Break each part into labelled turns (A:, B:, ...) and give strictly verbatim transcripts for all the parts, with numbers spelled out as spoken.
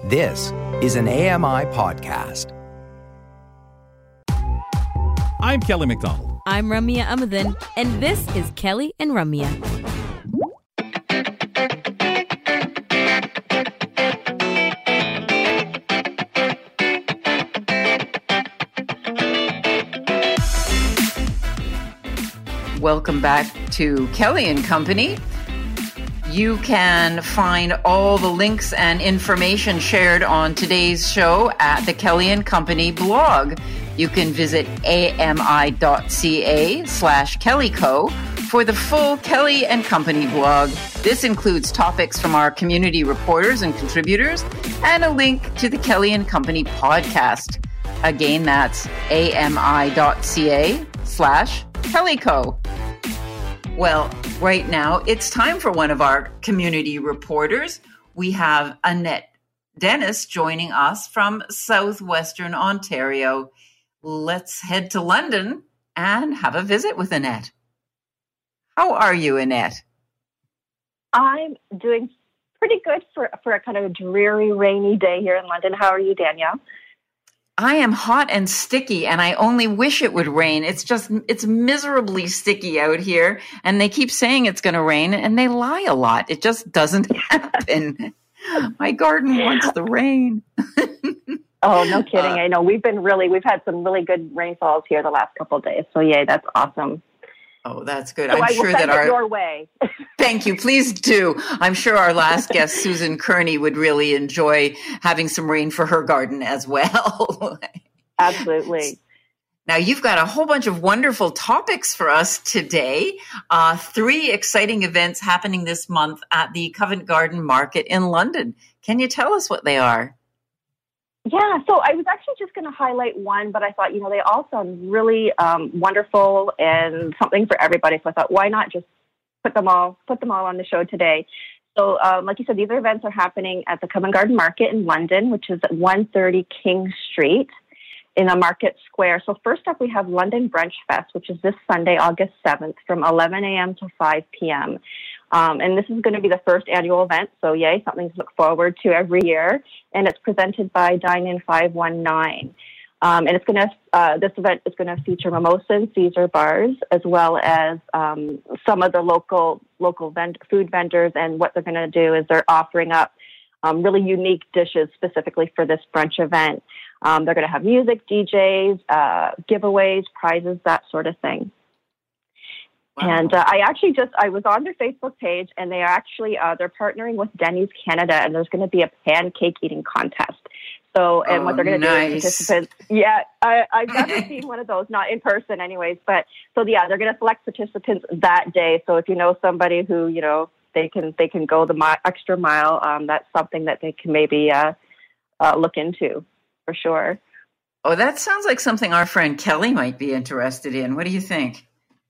A: This is an A M I podcast.
B: I'm Kelly McDonald.
C: I'm Ramya Amadin, and this is Kelly and Ramya.
D: Welcome back to Kelly and Company. You can find all the links and information shared on today's show at the Kelly and Company blog. You can visit ami.ca slash kellyco for the full Kelly and Company blog. This includes topics from our community reporters and contributors and a link to the Kelly and Company podcast. Again, that's ami.ca slash kellyco. Well, right now, it's time for one of our community reporters. We have Annette Dennis joining us from southwestern Ontario. Let's head to London and have a visit with Annette. How are you, Annette?
E: I'm doing pretty good for, for a kind of dreary, rainy day here in London. How are you, Danielle?
D: I am hot and sticky, and I only wish it would rain. It's just, it's miserably sticky out here, and they keep saying it's going to rain, and they lie a lot. It just doesn't happen. My garden wants the rain.
E: Oh, no kidding.
D: Uh,
E: I know. We've been really, we've had some really good rainfalls here the last couple of days. So, yay, that's awesome.
D: Oh, that's good.
E: So
D: I'm
E: I
D: sure
E: will
D: that
E: send
D: our
E: it your way.
D: Thank you. Please do. I'm sure our last guest, Susan Kearney, would really enjoy having some rain for her garden as well.
E: Absolutely.
D: Now, you've got a whole bunch of wonderful topics for us today. Uh, three exciting events happening this month at the Covent Garden Market in London. Can you tell us what they are?
E: Yeah, so I was actually just going to highlight one, but I thought, you know, they all sound really um, wonderful and something for everybody. So I thought, why not just put them all put them all on the show today? So, um, like you said, these events are happening at the Covent Garden Market in London, which is at one thirty King Street in the Market Square. So first up, we have London Brunch Fest, which is this Sunday, August seventh, from eleven a.m. to five p.m. Um, and this is going to be the first annual event, so yay, something to look forward to every year. And it's presented by Dine In five one nine. Um, and it's going to uh, this event is going to feature Mimosa and Caesar bars, as well as um, some of the local local vend- food vendors. And what they're going to do is they're offering up um, really unique dishes specifically for this brunch event. Um, they're going to have music, D Js, uh, giveaways, prizes, that sort of thing. Wow. And uh, I actually just, I was on their Facebook page, and they are actually, uh, they're partnering with Denny's Canada, and there's going to be a pancake eating contest. So, and
D: oh,
E: what they're going to
D: nice.
E: do is participants, yeah, I, I've never seen one of those, not in person anyways, but, so yeah, they're going to select participants that day. So if you know somebody who, you know, they can, they can go the mi- extra mile, um, that's something that they can maybe uh, uh, look into for sure.
D: Oh, that sounds like something our friend Kelly might be interested in. What do you think?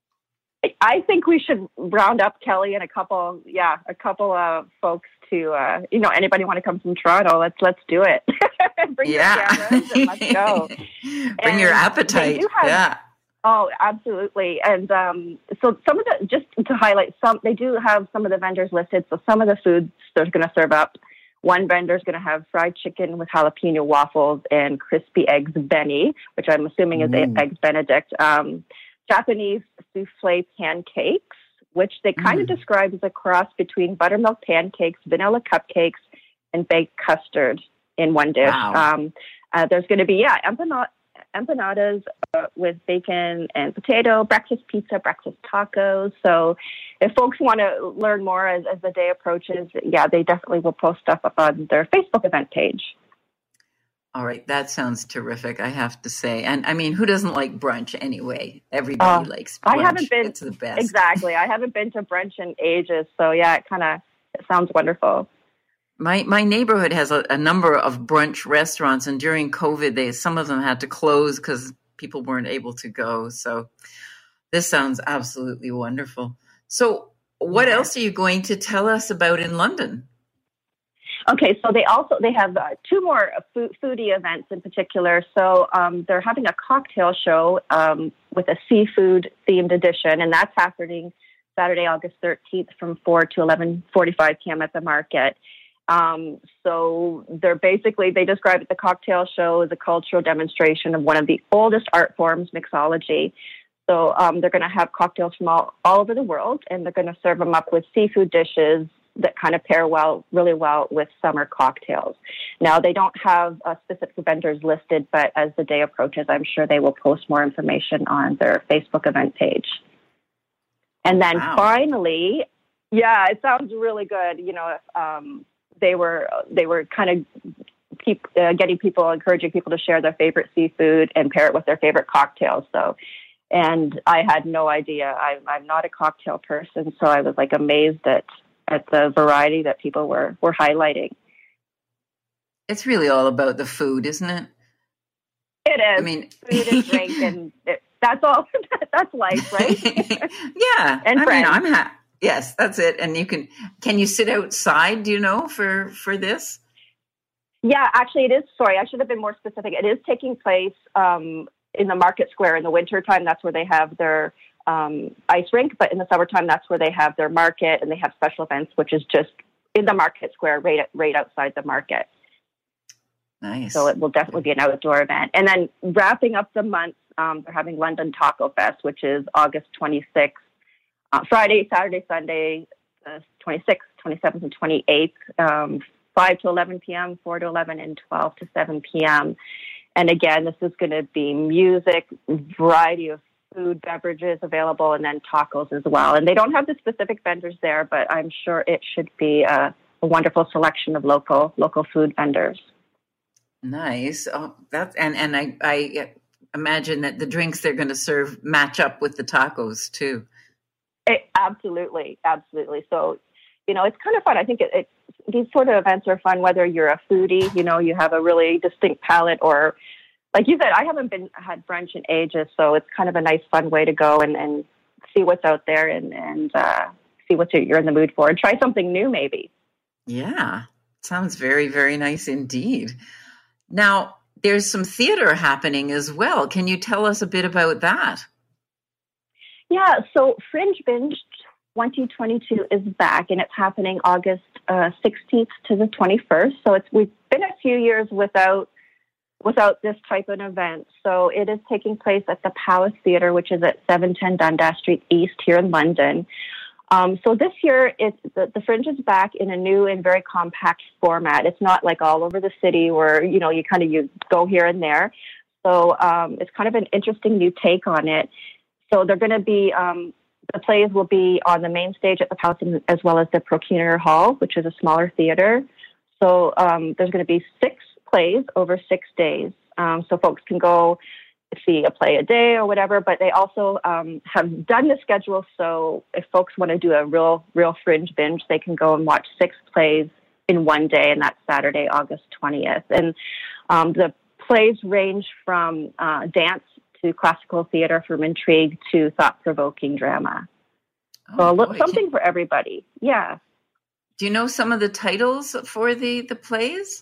E: I think we should round up Kelly and a couple, yeah, a couple of folks to, uh, you know, anybody want to come from Toronto? Let's let's do it. Bring
D: yeah.
E: your cameras and let's go.
D: Bring
E: and
D: your appetite.
E: Have,
D: yeah.
E: Oh, absolutely. And um, so some of the, just to highlight some, they do have some of the vendors listed. So some of the foods they're going to serve up. One vendor is going to have fried chicken with jalapeno waffles and crispy eggs Benny, which I'm assuming is mm. eggs Benedict. Um, Japanese souffle pancakes, which they kind mm. of describe as a cross between buttermilk pancakes, vanilla cupcakes, and baked custard in one dish.
D: Wow.
E: Um, uh, there's going to be, yeah, empanada, empanadas uh, with bacon and potato, breakfast pizza, breakfast tacos. So if folks want to learn more as, as the day approaches, yeah, they definitely will post stuff up on their Facebook event page.
D: All right. That sounds terrific, I have to say. And I mean, who doesn't like brunch anyway? Everybody uh, likes brunch.
E: I haven't been,
D: it's the best.
E: Exactly. I haven't been to brunch in ages. So yeah, it kind of it sounds wonderful.
D: My my neighborhood has a, a number of brunch restaurants, and during COVID, they some of them had to close because people weren't able to go. So this sounds absolutely wonderful. So what yeah. else are you going to tell us about in London?
E: Okay, so they also they have uh, two more food, foodie events in particular. So um, they're having a cocktail show um, with a seafood themed edition, and that's happening Saturday, August thirteenth, from four to eleven forty-five p.m. at the market. Um, so they're basically, they describe it, the cocktail show as a cultural demonstration of one of the oldest art forms, mixology. So um, they're going to have cocktails from all, all over the world, and they're going to serve them up with seafood dishes that kind of pair well, really well with summer cocktails. Now, they don't have uh, specific vendors listed, but as the day approaches, I'm sure they will post more information on their Facebook event page. And then
D: Wow.
E: finally, yeah, it sounds really good. You know, if, um, they were they were kind of keep uh, getting people, encouraging people to share their favorite seafood and pair it with their favorite cocktails. So, and I had no idea. I, I'm not a cocktail person, so I was like amazed at at the variety that people were were highlighting.
D: It's really all about the food, isn't it?
E: It is.
D: I mean,
E: food and drink, and it, that's all. That's life, right?
D: yeah.
E: And
D: I
E: friends.
D: mean, I'm happy. Yes, that's it. And you can, can you sit outside, do you know, for, for this?
E: Yeah, actually it is. Sorry, I should have been more specific. It is taking place um, in the Market Square in the wintertime. That's where they have their um, ice rink. But in the summertime, that's where they have their market, and they have special events, which is just in the Market Square, right, right outside the market.
D: Nice.
E: So it will definitely be an outdoor event. And then wrapping up the month, um, they're having London Taco Fest, which is August twenty-sixth. Uh, Friday, Saturday, Sunday, uh, twenty-sixth, twenty-seventh, and twenty-eighth, um, five to eleven p.m., four to eleven, and twelve to seven p.m. And again, this is going to be music, variety of food, beverages available, and then tacos as well. And they don't have the specific vendors there, but I'm sure it should be a, a wonderful selection of local local food vendors.
D: Nice. Oh, that's and and I I imagine that the drinks they're going to serve match up with the tacos too.
E: It, absolutely, absolutely. So, you know, it's kind of fun. I think it, it, these sort of events are fun, whether you're a foodie, you know, you have a really distinct palate, or like you said, I haven't been had brunch in ages, so it's kind of a nice, fun way to go and, and see what's out there and, and uh, see what you're in the mood for and try something new maybe.
D: Yeah, sounds very, very nice indeed. Now, there's some theater happening as well. Can you tell us a bit about that?
E: Yeah, so Fringe Binge twenty twenty-two is back, and it's happening August uh, sixteenth to the twenty-first. So it's we've been a few years without without this type of event. So it is taking place at the Palace Theatre, which is at seven ten Dundas Street East here in London. Um, so this year, it's, the, the Fringe is back in a new and very compact format. It's not like all over the city where, you know, you kind of you go here and there. So um, it's kind of an interesting new take on it. So they're going to be, um, the plays will be on the main stage at the Palace as well as the Procurator Hall, which is a smaller theater. So um, there's going to be six plays over six days. Um, so folks can go see a play a day or whatever, but they also um, have done the schedule. So if folks want to do a real, real Fringe binge, they can go and watch six plays in one day, and that's Saturday, August twentieth. And um, the plays range from uh, dance to classical theater, from intrigue to thought-provoking drama.
D: Oh,
E: so a li-
D: boy.
E: something for everybody. Yeah.
D: Do you know some of the titles for the, the plays?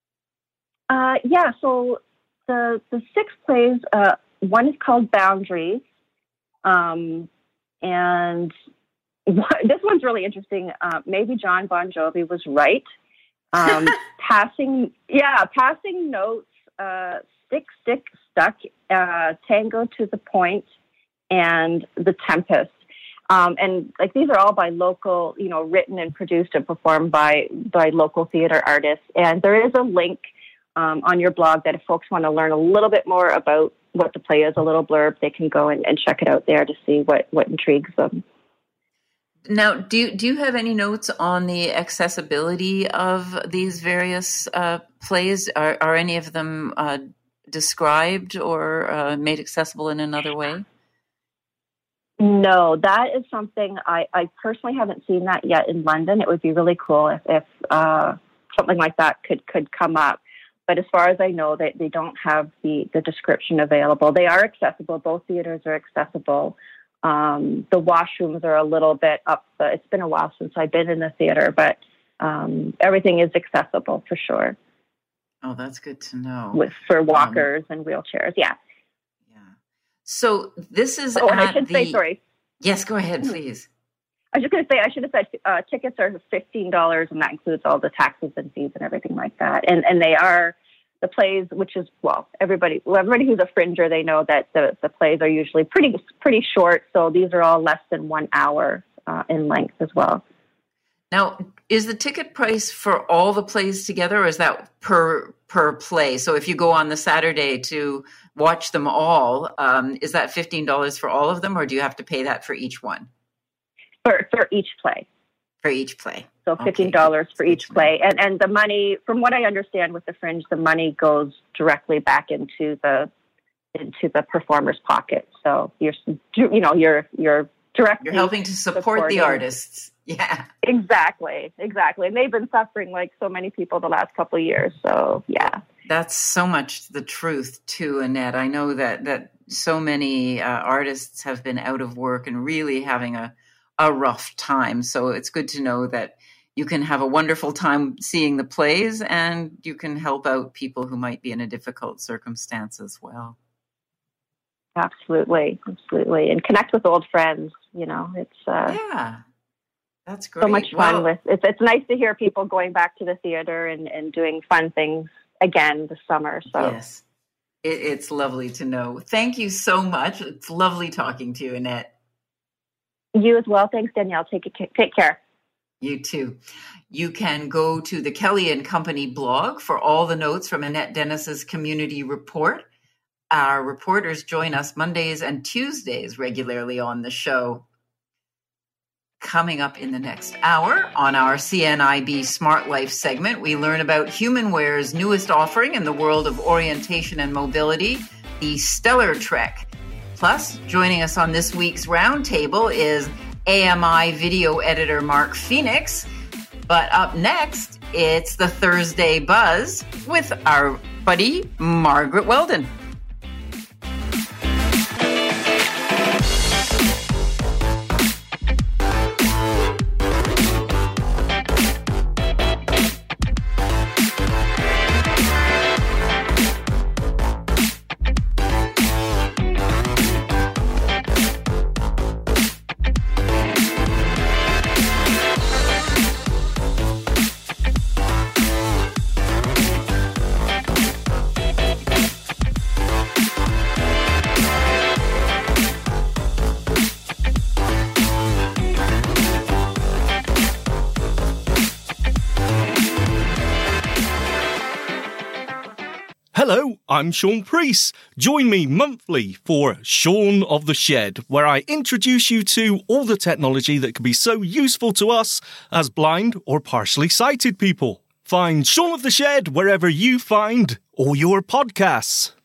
E: Uh, yeah, so the the six plays, uh, one is called Boundaries, um, and this one's really interesting. Uh, maybe John Bon Jovi was right. Um, passing, yeah, passing notes, uh, stick, stick, stuck, uh, Tango to the Point, and The Tempest. Um, and like these are all by local, you know, written and produced and performed by by local theater artists. And there is a link um, on your blog that if folks want to learn a little bit more about what the play is, a little blurb, they can go and, and check it out there to see what, what intrigues them.
D: Now, do you, do you have any notes on the accessibility of these various uh, plays? Are, are any of them uh, described or uh, made accessible in another way?
E: No, that is something I, I personally haven't seen that yet in London. It would be really cool if, if uh, something like that could, could come up. But as far as I know, they, they don't have the, the description available. They are accessible. Both theaters are accessible. Um, the washrooms are a little bit up. The, it's been a while since I've been in the theater, but um, everything is accessible for sure.
D: Oh, that's good to know.
E: With for walkers um, and wheelchairs, yeah.
D: Yeah. So this is.
E: Oh, and
D: at
E: I should
D: the...
E: say, sorry.
D: Yes, go ahead, please.
E: I was just going to say, I should have said uh, tickets are fifteen dollars, and that includes all the taxes and fees and everything like that. And and they are the plays, which is, well, everybody well, everybody who's a fringer, they know that the, the plays are usually pretty pretty short. So these are all less than one hour uh, in length as well.
D: Now, is the ticket price for all the plays together, or is that per per play? So if you go on the Saturday to watch them all, um, is that fifteen dollars for all of them, or do you have to pay that for each one?
E: For for each play.
D: For each play.
E: So fifteen dollars
D: okay.
E: for each play. And and the money, from what I understand with the Fringe, the money goes directly back into the into the performer's pocket. So you're you know, you're you're directly
D: You're helping to support
E: supporting.
D: the artists. Yeah.
E: Exactly. Exactly. And they've been suffering like so many people the last couple of years. So yeah.
D: That's so much the truth too, Annette. I know that that so many uh, artists have been out of work and really having a a rough time. So it's good to know that you can have a wonderful time seeing the plays, and you can help out people who might be in a difficult circumstance as well.
E: Absolutely. Absolutely. And connect with old friends. You know, it's uh,
D: yeah, that's great.
E: So much fun
D: well,
E: with it's. It's nice to hear people going back to the theater and, and doing fun things again this summer. So
D: yes, it, it's lovely to know. Thank you so much. It's lovely talking to you, Annette.
E: You as well. Thanks, Danielle. Take it, take care.
D: You too. You can go to the Kelly and Company blog for all the notes from Annette Dennis's community report. Our reporters join us Mondays and Tuesdays regularly on the show. Coming up in the next hour on our C N I B Smart Life segment, we learn about HumanWare's newest offering in the world of orientation and mobility, the Stellar Trek. Plus, joining us on this week's roundtable is A M I video editor Mark Phoenix. But up next, it's the Thursday Buzz with our buddy Margaret Weldon.
F: Hello, I'm Sean Priest. Join me monthly for Sean of the Shed, where I introduce you to all the technology that can be so useful to us as blind or partially sighted people. Find Sean of the Shed wherever you find all your podcasts.